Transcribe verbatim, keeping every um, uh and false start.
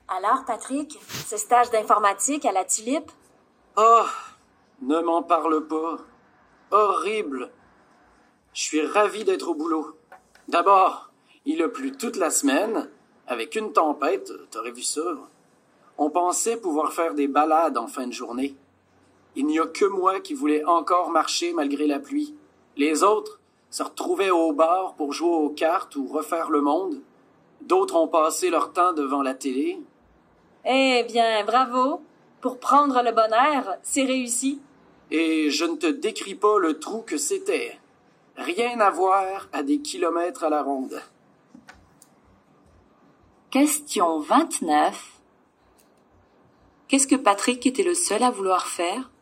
Alors, Patrick, ce stage d'informatique à la Tulipe? Oh, ne m'en parle pas. Horrible. Je suis ravi d'être au boulot. D'abord, il a plu toute la semaine, avec une tempête, t'aurais vu ça. On pensait pouvoir faire des balades en fin de journée. Il n'y a que moi qui voulais encore marcher malgré la pluie. Les autres se retrouvaient au bar pour jouer aux cartes ou refaire le monde. D'autres ont passé leur temps devant la télé. Eh bien, bravo. Pour prendre le bon air, c'est réussi. Et je ne te décris pas le trou que c'était. Rien à voir à des kilomètres à la ronde. Question vingt-neuf. Qu'est-ce que Patrick était le seul à vouloir faire?